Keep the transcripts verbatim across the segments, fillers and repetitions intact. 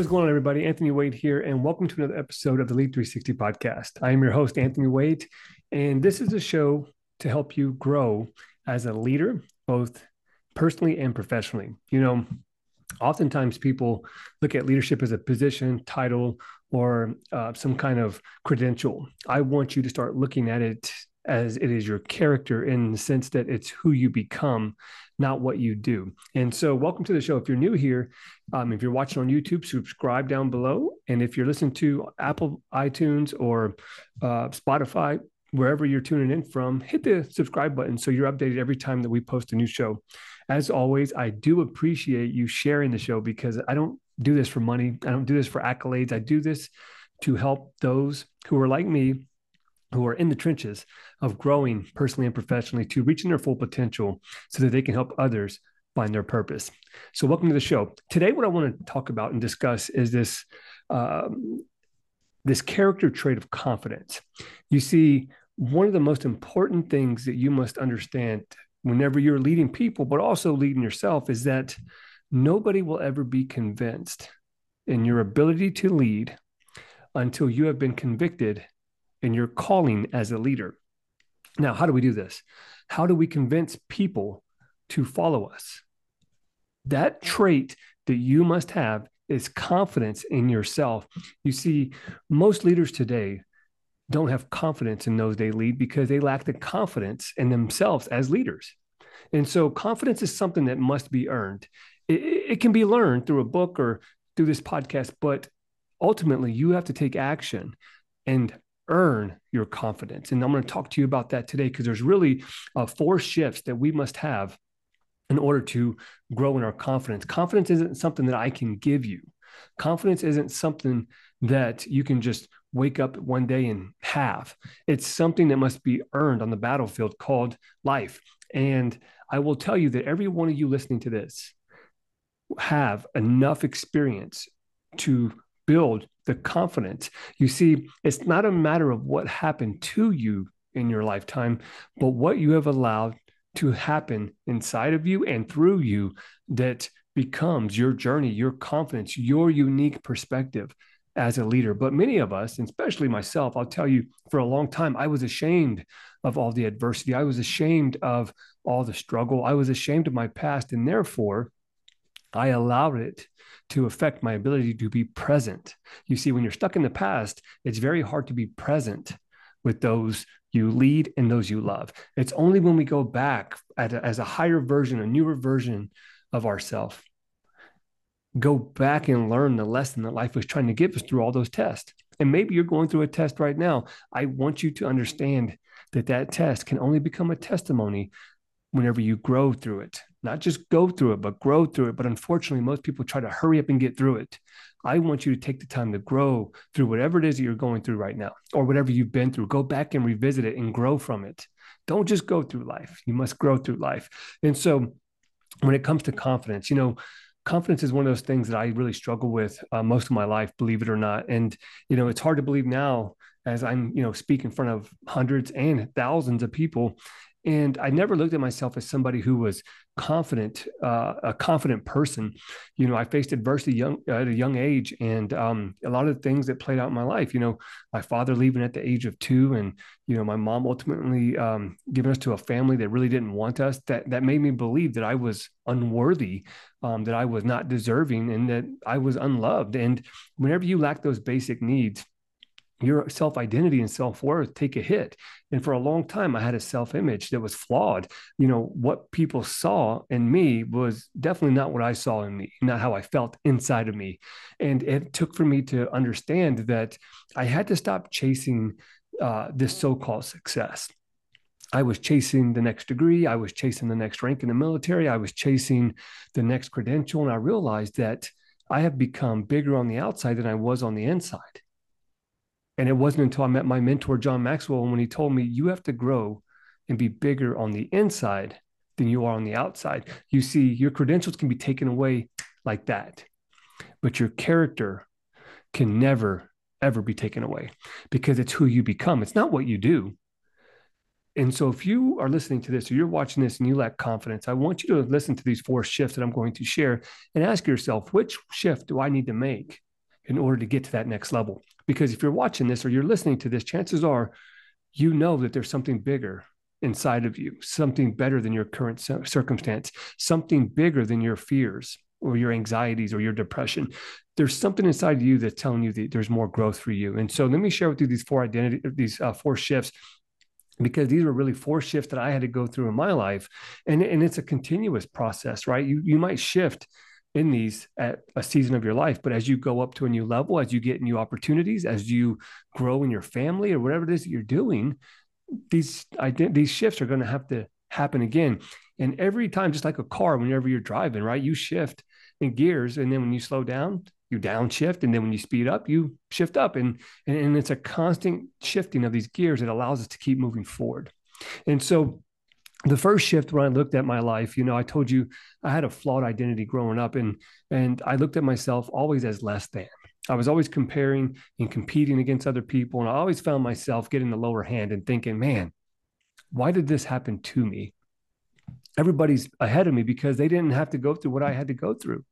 What's going on, everybody? Anthony Wade here, and welcome to another episode of the Lead three sixty podcast. I am your host, Anthony Wade, and this is a show to help you grow as a leader, both personally and professionally. You know, oftentimes people look at leadership as a position, title, or uh, some kind of credential. I want you to start looking at it as it is your character, in the sense that it's who you become, not what you do. And so welcome to the show. If you're new here, um, if you're watching on YouTube, subscribe down below. And if you're listening to Apple, iTunes, or uh, Spotify, wherever you're tuning in from, hit the subscribe button so you're updated every time that we post a new show. As always, I do appreciate you sharing the show, because I don't do this for money. I don't do this for accolades. I do this to help those who are like me, who are in the trenches of growing personally and professionally, to reaching their full potential so that they can help others find their purpose. So welcome to the show. Today, what I want to talk about and discuss is this, um, this character trait of confidence. You see, one of the most important things that you must understand whenever you're leading people, but also leading yourself, is that nobody will ever be convinced in your ability to lead until you have been convicted in your calling as a leader. Now, how do we do this? How do we convince people to follow us? That trait that you must have is confidence in yourself. You see, most leaders today don't have confidence in those they lead because they lack the confidence in themselves as leaders. And so confidence is something that must be earned. It, it can be learned through a book or through this podcast, but ultimately you have to take action and earn your confidence. And I'm going to talk to you about that today, because there's really uh, four shifts that we must have in order to grow in our confidence. Confidence isn't something that I can give you. Confidence isn't something that you can just wake up one day and have. It's something that must be earned on the battlefield called life. And I will tell you that every one of you listening to this have enough experience to build the confidence. You see, it's not a matter of what happened to you in your lifetime, but what you have allowed to happen inside of you and through you that becomes your journey, your confidence, your unique perspective as a leader. But many of us, and especially myself, I'll tell you, for a long time, I was ashamed of all the adversity. I was ashamed of all the struggle. I was ashamed of my past, and therefore I allowed it to affect my ability to be present. You see, when you're stuck in the past, it's very hard to be present with those you lead and those you love. It's only when we go back at a, as a higher version, a newer version of ourselves, go back and learn the lesson that life was trying to give us through all those tests. And maybe you're going through a test right now. I want you to understand that that test can only become a testimony whenever you grow through it. Not just go through it, but grow through it. But unfortunately, most people try to hurry up and get through it. I want you to take the time to grow through whatever it is that you're going through right now, or whatever you've been through. Go back and revisit it and grow from it. Don't just go through life. You must grow through life. And so when it comes to confidence, you know, confidence is one of those things that I really struggle with uh, most of my life, believe it or not. And, you know, it's hard to believe now as I'm, you know, speak in front of hundreds and thousands of people. And I never looked at myself as somebody who was confident, uh, a confident person. You know, I faced adversity young, at a young age, and um, a lot of the things that played out in my life, you know, my father leaving at the age of two, and, you know, my mom ultimately um, giving us to a family that really didn't want us, that, that made me believe that I was unworthy, um, that I was not deserving, and that I was unloved. And whenever you lack those basic needs, your self-identity and self-worth take a hit. And for a long time, I had a self-image that was flawed. You know, what people saw in me was definitely not what I saw in me, not how I felt inside of me. And it took for me to understand that I had to stop chasing uh, this so-called success. I was chasing the next degree. I was chasing the next rank in the military. I was chasing the next credential. And I realized that I have become bigger on the outside than I was on the inside. And it wasn't until I met my mentor, John Maxwell, when he told me, you have to grow and be bigger on the inside than you are on the outside. You see, your credentials can be taken away like that, but your character can never, ever be taken away, because it's who you become. It's not what you do. And so if you are listening to this, or you're watching this and you lack confidence, I want you to listen to these four shifts that I'm going to share and ask yourself, which shift do I need to make in order to get to that next level. Because if you're watching this or you're listening to this, chances are you know that there's something bigger inside of you, something better than your current circumstance, something bigger than your fears or your anxieties or your depression. There's something inside of you that's telling you that there's more growth for you. And so let me share with you these four identity, these uh, four shifts, because these were really four shifts that I had to go through in my life. And, and it's a continuous process, right? You, you might shift in these at a season of your life, but as you go up to a new level, as you get new opportunities, as you grow in your family or whatever it is that you're doing, these these shifts are going to have to happen again. And every time, just like a car, whenever you're driving, right, you shift in gears, and then when you slow down, you downshift, and then when you speed up, you shift up, and and, and it's a constant shifting of these gears that allows us to keep moving forward. And so the first shift, when I looked at my life, you know, I told you I had a flawed identity growing up, and and I looked at myself always as less than. I was always comparing and competing against other people, and I always found myself getting the lower hand and thinking, man, why did this happen to me? Everybody's ahead of me because they didn't have to go through what I had to go through.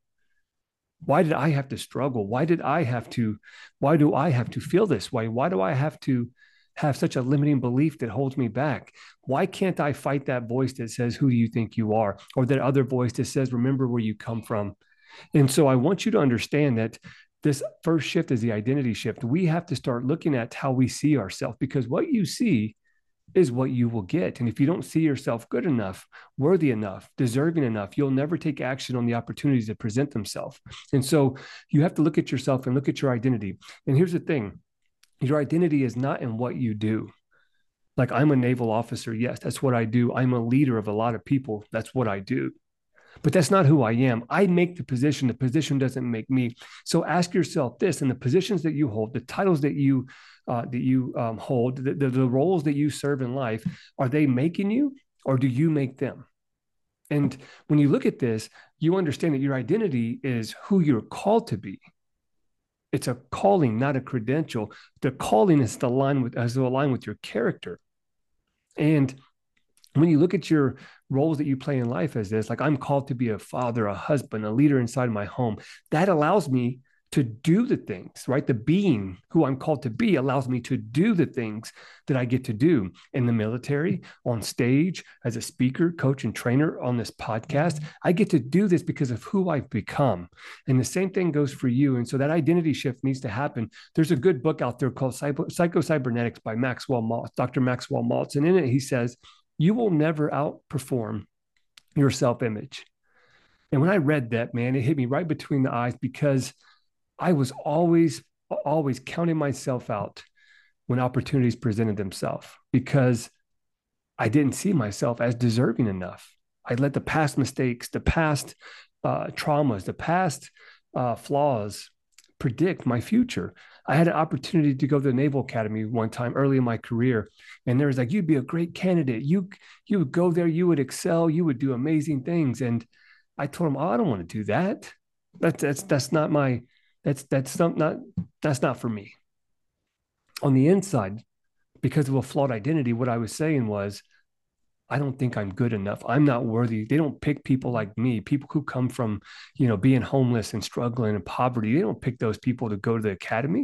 Why did I have to struggle? Why did I have to, why do I have to feel this way? Why do I have to have such a limiting belief that holds me back? Why can't I fight that voice that says, who do you think you are? Or that other voice that says, remember where you come from. And so I want you to understand that this first shift is the identity shift. We have to start looking at how we see ourselves, because what you see is what you will get. And if you don't see yourself good enough, worthy enough, deserving enough, you'll never take action on the opportunities that present themselves. And so you have to look at yourself and look at your identity. And here's the thing. Your identity is not in what you do. Like, I'm a naval officer. Yes, that's what I do. I'm a leader of a lot of people. That's what I do. But that's not who I am. I make the position. The position doesn't make me. So ask yourself this: in the positions that you hold, the titles that you uh, that you um, hold, the, the, the roles that you serve in life, are they making you, or do you make them? And when you look at this, you understand that your identity is who you're called to be. It's a calling, not a credential. The calling is to align with, as to align with your character. And when you look at your roles that you play in life as this, like, I'm called to be a father, a husband, a leader inside my home, that allows me to do the things, right? The being who I'm called to be allows me to do the things that I get to do in the military, on stage, as a speaker, coach, and trainer on this podcast. I get to do this because of who I've become. And the same thing goes for you. And so that identity shift needs to happen. There's a good book out there called Psycho-Cybernetics by Maxwell Maltz, Doctor Maxwell Maltz. And in it, he says, you will never outperform your self-image. And when I read that, man, it hit me right between the eyes, because I was always, always counting myself out when opportunities presented themselves, because I didn't see myself as deserving enough. I let the past mistakes, the past uh, traumas, the past uh, flaws predict my future. I had an opportunity to go to the Naval Academy one time early in my career, and there was like, you'd be a great candidate. You, you would go there, you would excel, you would do amazing things. And I told him, oh, I don't want to do that. That's, that's, that's not my, that's, that's not, not, that's not for me. On the inside, because of a flawed identity, what I was saying was, I don't think I'm good enough. I'm not worthy. They don't pick people like me, people who come from, you know, being homeless and struggling and poverty. They don't pick those people to go to the academy.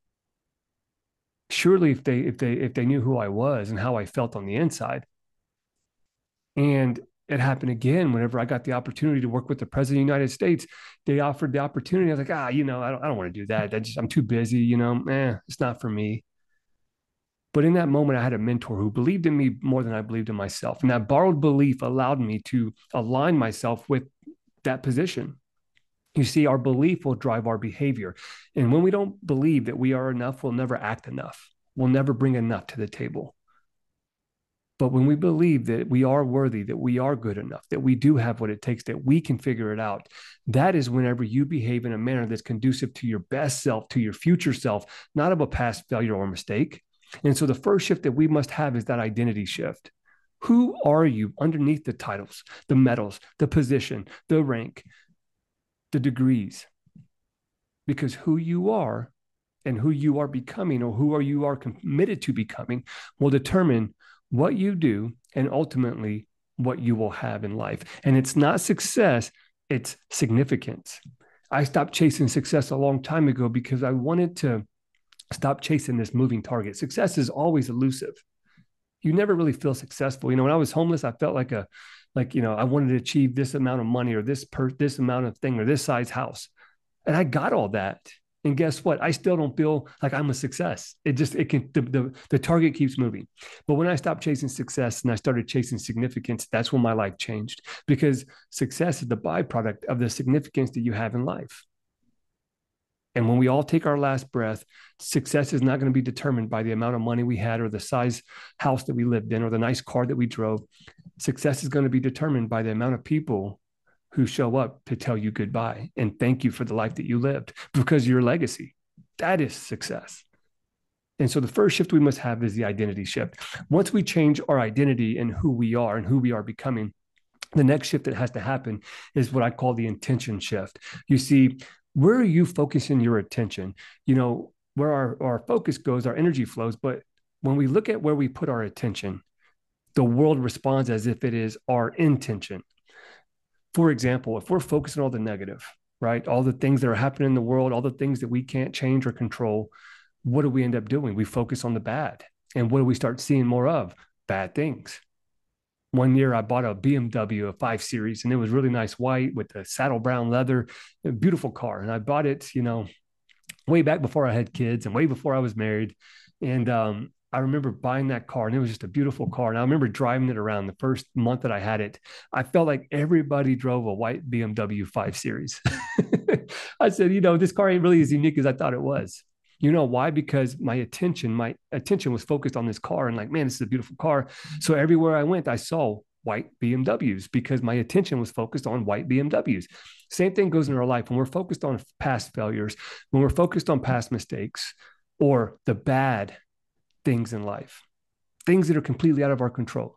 Surely if they, if they, if they knew who I was and how I felt on the inside. And it happened again whenever I got the opportunity to work with the president of the United States. They offered the opportunity. I was like, ah, you know, I don't, I don't want to do that. That just, I'm too busy, you know, eh, it's not for me. But in that moment, I had a mentor who believed in me more than I believed in myself. And that borrowed belief allowed me to align myself with that position. You see, our belief will drive our behavior. And when we don't believe that we are enough, we'll never act enough. We'll never bring enough to the table. But when we believe that we are worthy, that we are good enough, that we do have what it takes, that we can figure it out, that is whenever you behave in a manner that's conducive to your best self, to your future self, not of a past failure or mistake. And so the first shift that we must have is that identity shift. Who are you underneath the titles, the medals, the position, the rank, the degrees? Because who you are and who you are becoming, or who are you are committed to becoming, will determine what you do and ultimately what you will have in life. And it's not success, it's significance. I stopped chasing success a long time ago because I wanted to stop chasing this moving target. Success is always elusive. You never really feel successful. You know, when I was homeless, I felt like a, like, you know, I wanted to achieve this amount of money or this per this amount of thing or this size house. And I got all that. And guess what? I still don't feel like I'm a success. It just, it can, the, the, the target keeps moving. But when I stopped chasing success and I started chasing significance, that's when my life changed, because success is the byproduct of the significance that you have in life. And when we all take our last breath, success is not going to be determined by the amount of money we had or the size house that we lived in or the nice car that we drove. Success is going to be determined by the amount of people who show up to tell you goodbye and thank you for the life that you lived, because your legacy, that is success. And so the first shift we must have is the identity shift. Once we change our identity and who we are and who we are becoming, the next shift that has to happen is what I call the intention shift. You see, where are you focusing your attention? You know, where our, our focus goes, our energy flows. But when we look at where we put our attention, the world responds as if it is our intention. For example, if we're focusing on all the negative, right? All the things that are happening in the world, all the things that we can't change or control, what do we end up doing? We focus on the bad. And what do we start seeing more of? Bad things. One year I bought a B M W, a five series, and it was really nice white with a saddle brown leather, a beautiful car. And I bought it, you know, way back before I had kids and way before I was married. And um, I remember buying that car, and it was just a beautiful car. And I remember driving it around the first month that I had it. I felt like everybody drove a white B M W five series. I said, you know, this car ain't really as unique as I thought it was. You know why? Because my attention, my attention was focused on this car and like, man, this is a beautiful car. So everywhere I went, I saw white B M Ws because my attention was focused on white B M Ws. Same thing goes in our life. When we're focused on past failures, when we're focused on past mistakes or the bad things in life, things that are completely out of our control,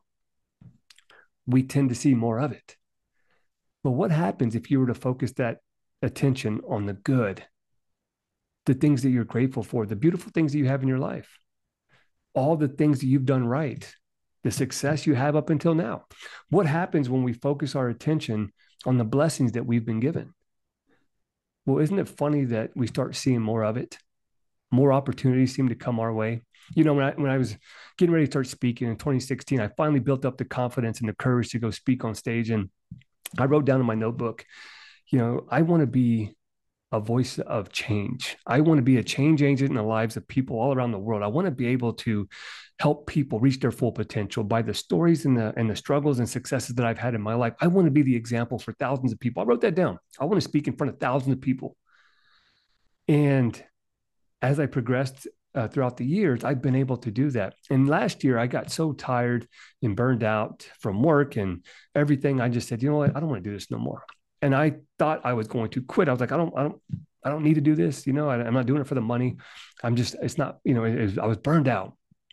we tend to see more of it. But what happens if you were to focus that attention on the good, the things that you're grateful for, the beautiful things that you have in your life, all the things that you've done right, the success you have up until now? What happens when we focus our attention on the blessings that we've been given? Well, isn't it funny that we start seeing more of it? More opportunities seem to come our way. You know, when I, when I was getting ready to start speaking in twenty sixteen, I finally built up the confidence and the courage to go speak on stage. And I wrote down in my notebook, you know, I want to be a voice of change. I want to be a change agent in the lives of people all around the world. I want to be able to help people reach their full potential by the stories and the, and the struggles and successes that I've had in my life. I want to be the example for thousands of people. I wrote that down. I want to speak in front of thousands of people. And as I progressed uh, throughout the years, I've been able to do that. And last year, I got so tired and burned out from work and everything. I just said, you know what? I don't want to do this no more. And I thought I was going to quit. I was like, I don't, I don't, I don't need to do this. You know, I, I'm not doing it for the money. I'm just, it's not, you know, it, it, I was burned out.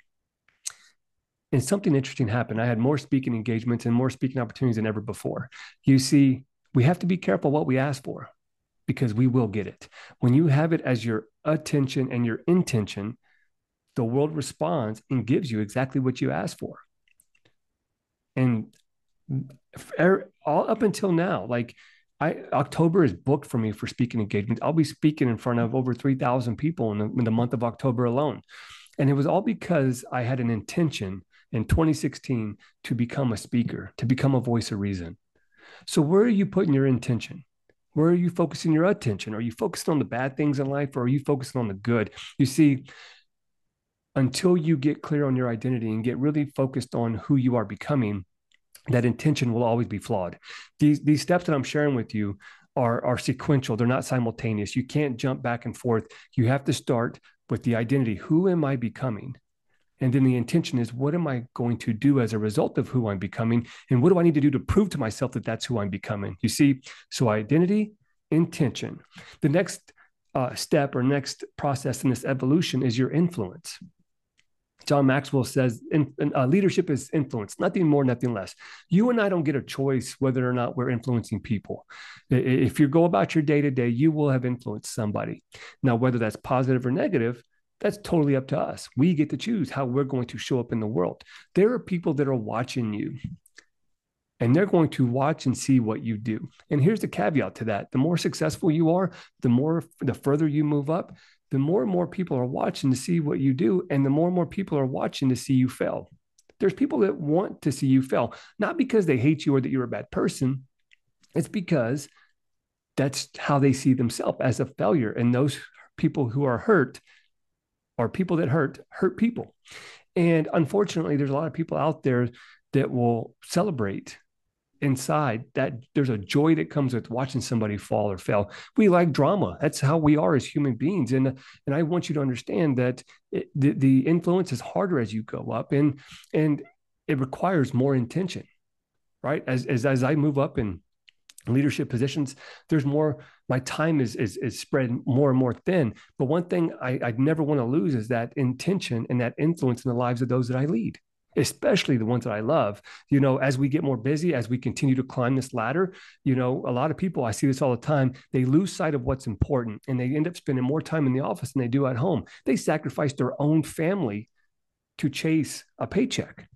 And something interesting happened. I had more speaking engagements and more speaking opportunities than ever before. You see, we have to be careful what we ask for, because we will get it. When you have it as your attention and your intention, the world responds and gives you exactly what you asked for. And all up until now, like I, October is booked for me for speaking engagements. I'll be speaking in front of over three thousand people in the, in the month of October alone. And it was all because I had an intention in twenty sixteen to become a speaker, to become a voice of reason. So where are you putting your intention? Where are you focusing your attention? Are you focusing on the bad things in life, or are you focusing on the good? You see, until you get clear on your identity and get really focused on who you are becoming, that intention will always be flawed. These, these steps that I'm sharing with you are, are sequential. They're not simultaneous. You can't jump back and forth. You have to start with the identity. Who am I becoming? And then the intention is, what am I going to do as a result of who I'm becoming? And what do I need to do to prove to myself that that's who I'm becoming? You see, so identity, intention. The next uh, step or next process in this evolution is your influence. John Maxwell says in, in, uh, leadership is influence, nothing more, nothing less. You and I don't get a choice whether or not we're influencing people. If you go about your day to day, you will have influenced somebody. Now, whether that's positive or negative, that's totally up to us. We get to choose how we're going to show up in the world. There are people that are watching you, and they're going to watch and see what you do. And here's the caveat to that. The more successful you are, the more, the further you move up, the more and more people are watching to see what you do. And the more and more people are watching to see you fail. There's people that want to see you fail, not because they hate you or that you're a bad person. It's because that's how they see themselves, as a failure. And those people who are hurt are people that hurt, hurt people. And unfortunately, there's a lot of people out there that will celebrate inside that. There's a joy that comes with watching somebody fall or fail. We like drama. That's how we are as human beings. And, and I want you to understand that it, the, the influence is harder as you go up, and, and it requires more intention, right? As, as, as I move up in leadership positions, there's more, my time is, is, is spread more and more thin. But one thing I, I never want to lose is that intention and that influence in the lives of those that I lead, especially the ones that I love. You know, as we get more busy, as we continue to climb this ladder, you know, a lot of people, I see this all the time, they lose sight of what's important, and they end up spending more time in the office than they do at home. They sacrifice their own family to chase a paycheck.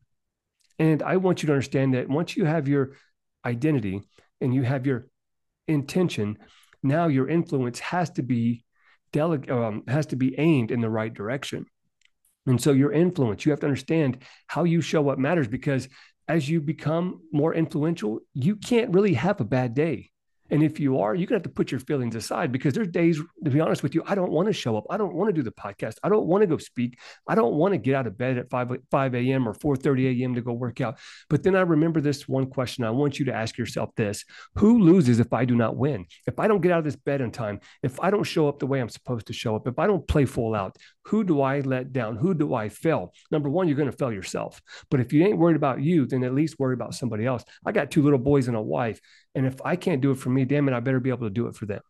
And I want you to understand that once you have your identity and you have your intention, now your influence has to be deleg- um, has to be aimed in the right direction. And so your influence, you have to understand how you show up matters, because as you become more influential, you can't really have a bad day. And if you are, you're going to have to put your feelings aside, because there's days, to be honest with you, I don't want to show up. I don't want to do the podcast. I don't want to go speak. I don't want to get out of bed at five a.m. or four thirty a.m. to go work out. But then I remember this one question. I want you to ask yourself this: who loses if I do not win? If I don't get out of this bed in time, if I don't show up the way I'm supposed to show up, if I don't play full out, who do I let down? Who do I fail? Number one, you're going to fail yourself. But if you ain't worried about you, then at least worry about somebody else. I got two little boys and a wife. And if I can't do it for me, damn it, I better be able to do it for them.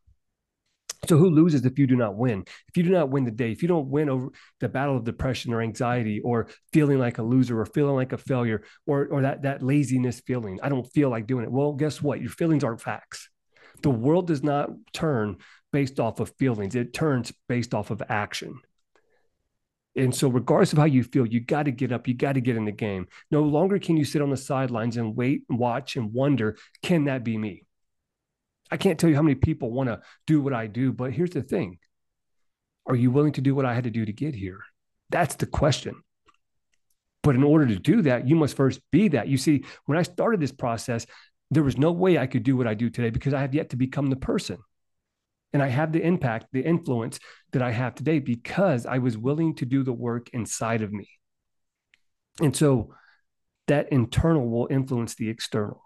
So who loses if you do not win? If you do not win the day, if you don't win over the battle of depression or anxiety, or feeling like a loser, or feeling like a failure, or, or that, that laziness feeling, I don't feel like doing it. Well, guess what? Your feelings aren't facts. The world does not turn based off of feelings. It turns based off of action. And so regardless of how you feel, you got to get up, you got to get in the game. No longer can you sit on the sidelines and wait and watch and wonder, can that be me? I can't tell you how many people want to do what I do, but here's the thing. Are you willing to do what I had to do to get here? That's the question. But in order to do that, you must first be that. You see, when I started this process, there was no way I could do what I do today, because I have yet to become the person. And I have the impact, the influence that I have today, because I was willing to do the work inside of me. And so that internal will influence the external.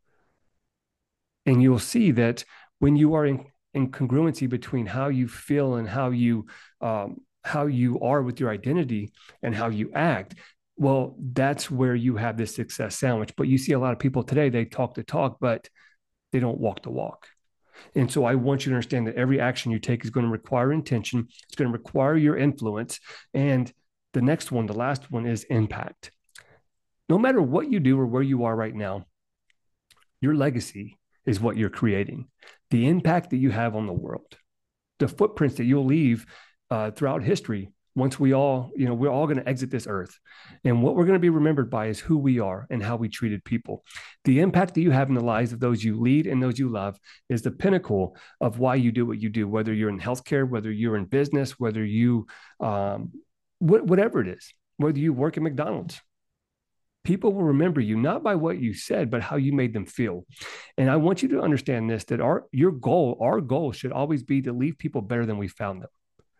And you'll see that when you are in, in congruency between how you feel and how you, um, how you are with your identity and how you act, well, that's where you have this success sandwich. But you see a lot of people today, they talk the talk, but they don't walk the walk. And so I want you to understand that every action you take is going to require intention. It's going to require your influence. And the next one, the last one, is impact. No matter what you do or where you are right now, your legacy is what you're creating. The impact that you have on the world, the footprints that you'll leave uh, throughout history. Once we all, you know, we're all going to exit this earth. And what we're going to be remembered by is who we are and how we treated people. The impact that you have in the lives of those you lead and those you love is the pinnacle of why you do what you do, whether you're in healthcare, whether you're in business, whether you, um, wh- whatever it is, whether you work at McDonald's. People will remember you not by what you said, but how you made them feel. And I want you to understand this, that our, your goal, our goal should always be to leave people better than we found them.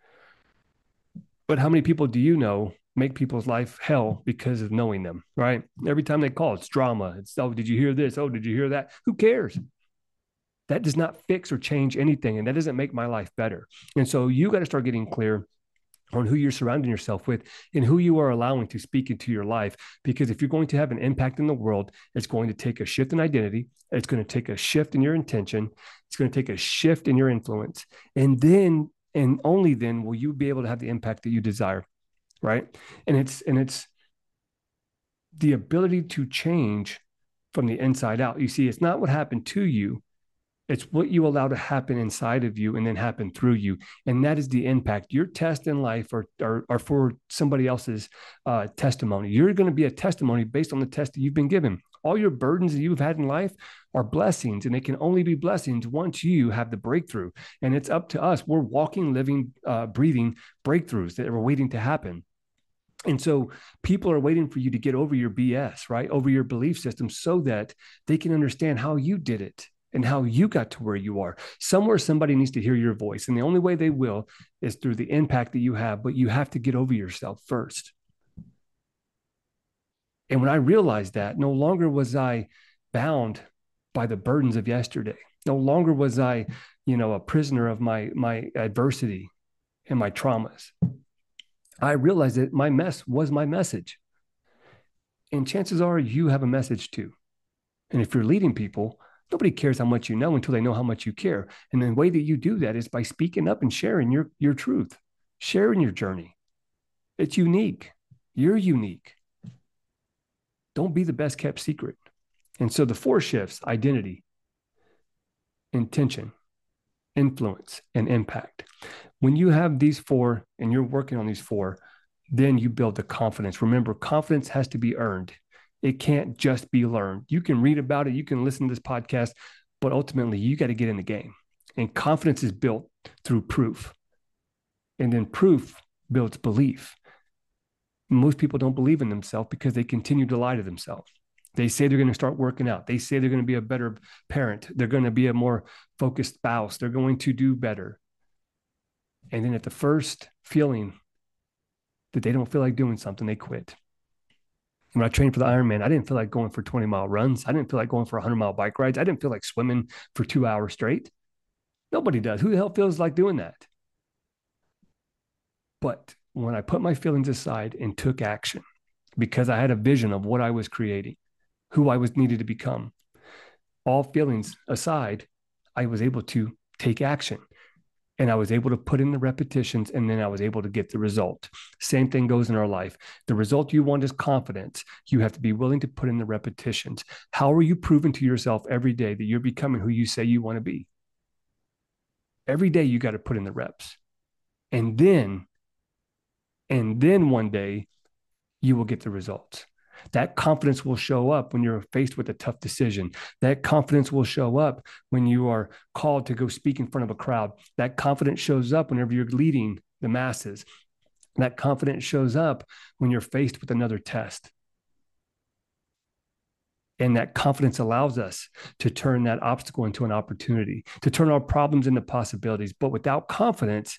But how many people do you know make people's life hell because of knowing them, right? Every time they call, it's drama. It's, oh, did you hear this? Oh, did you hear that? Who cares? That does not fix or change anything. And that doesn't make my life better. And so you got to start getting clear on who you're surrounding yourself with and who you are allowing to speak into your life. Because if you're going to have an impact in the world, it's going to take a shift in identity. It's going to take a shift in your intention. It's going to take a shift in your influence. And then, and only then will you be able to have the impact that you desire, right? And it's, and it's the ability to change from the inside out. You see, it's not what happened to you. It's what you allow to happen inside of you and then happen through you. And that is the impact. Your test in life are, are, are for somebody else's uh, testimony. You're going to be a testimony based on the test that you've been given. All your burdens that you've had in life are blessings, and they can only be blessings once you have the breakthrough. And it's up to us. We're walking, living, uh, breathing breakthroughs that are waiting to happen. And so people are waiting for you to get over your B S, right? Over your belief system so that they can understand how you did it and how you got to where you are. Somewhere somebody needs to hear your voice. And the only way they will is through the impact that you have, but you have to get over yourself first. And when I realized that, no longer was I bound by the burdens of yesterday. No longer was I, you know, a prisoner of my, my adversity and my traumas. I realized that my mess was my message. And chances are you have a message too. And if you're leading people, nobody cares how much you know until they know how much you care. And the way that you do that is by speaking up and sharing your, your truth, sharing your journey. It's unique. You're unique. Don't be the best kept secret. And so the four shifts: identity, intention, influence, and impact. When you have these four and you're working on these four, then you build the confidence. Remember, confidence has to be earned. It can't just be learned. You can read about it, you can listen to this podcast, but ultimately you got to get in the game. And confidence is built through proof. And then proof builds belief. Most people don't believe in themselves because they continue to lie to themselves. They say they're going to start working out. They say they're going to be a better parent. They're going to be a more focused spouse. They're going to do better. And then at the first feeling that they don't feel like doing something, they quit. When I trained for the Ironman, I didn't feel like going for twenty mile runs. I didn't feel like going for one hundred mile bike rides. I didn't feel like swimming for two hours straight. Nobody does. Who the hell feels like doing that? But when I put my feelings aside and took action, because I had a vision of what I was creating, who I was needed to become, all feelings aside, I was able to take action. And I was able to put in the repetitions, and then I was able to get the result. Same thing goes in our life. The result you want is confidence. You have to be willing to put in the repetitions. How are you proving to yourself every day that you're becoming who you say you want to be? Every day you got to put in the reps. And then, and then one day you will get the results. That confidence will show up when you're faced with a tough decision. That confidence will show up when you are called to go speak in front of a crowd. That confidence shows up whenever you're leading the masses. That confidence shows up when you're faced with another test. And that confidence allows us to turn that obstacle into an opportunity, to turn our problems into possibilities. But without confidence,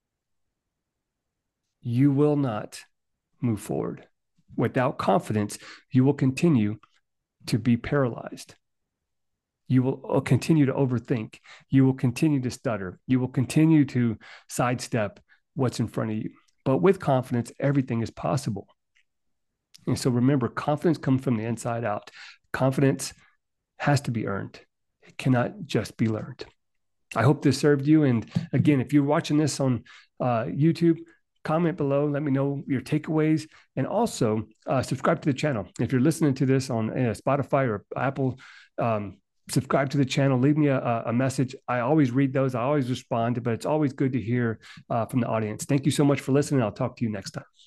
you will not move forward. Without confidence, you will continue to be paralyzed. You will continue to overthink. You will continue to stutter. You will continue to sidestep what's in front of you. But with confidence, everything is possible. And so remember, confidence comes from the inside out. Confidence has to be earned. It cannot just be learned. I hope this served you. And again, if you're watching this on uh, YouTube, comment below, let me know your takeaways, and also uh, subscribe to the channel. If you're listening to this on uh, Spotify or Apple, um, subscribe to the channel, leave me a, a message. I always read those. I always respond, but it's always good to hear uh, from the audience. Thank you so much for listening. I'll talk to you next time.